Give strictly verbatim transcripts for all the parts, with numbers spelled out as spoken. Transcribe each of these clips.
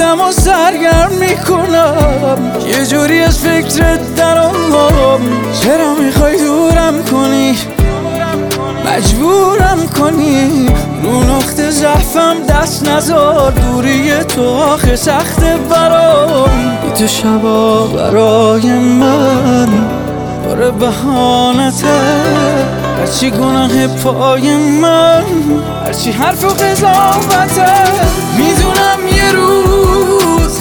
خودم رو سرگرم میکنم، یه جوری از فکرت درام. چرا میخوای دورم کنی، مجبورم کنی، رو نقطه ضعفم دست نزار. دوری تو آخه سخته برام، بی تو شبا برای من باره بهانته. هرچی گناه پای من، هرچی حرف و قضاوته. میدونم یه روز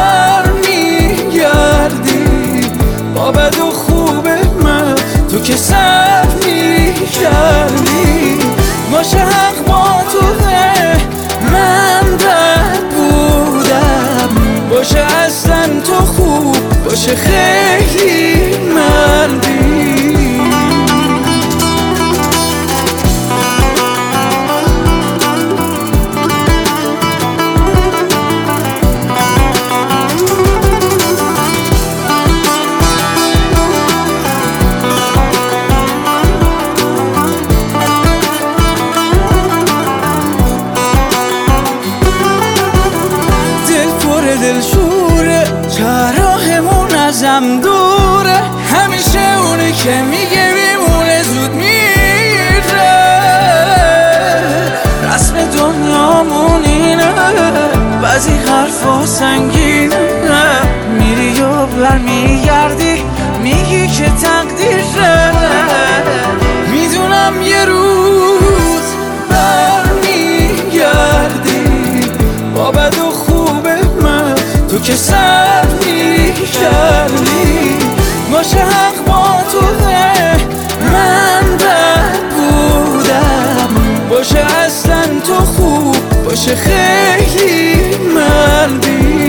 برمیگردی با بد و خوب من، تو که سر میکردی. باشه حق با توه، من بد بودم. باشه اصلا تو خوب، باشه خیلی مردی. دل شوره، چراهمون ازم دوره. همیشه اونی که میگه میمونه زود میره. رسم دنیامون اینه، بعضی حرفا سنگینه. میری و برمیگردی میگی که تقدیره. میدونم یه روز برمیگردی با بد و تو که سر میکردی. باشه حق با توه، من بد بودم. باشه اصلا تو خوب، باشه خیلی مردی.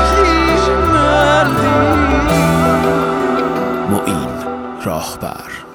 معین راهبر.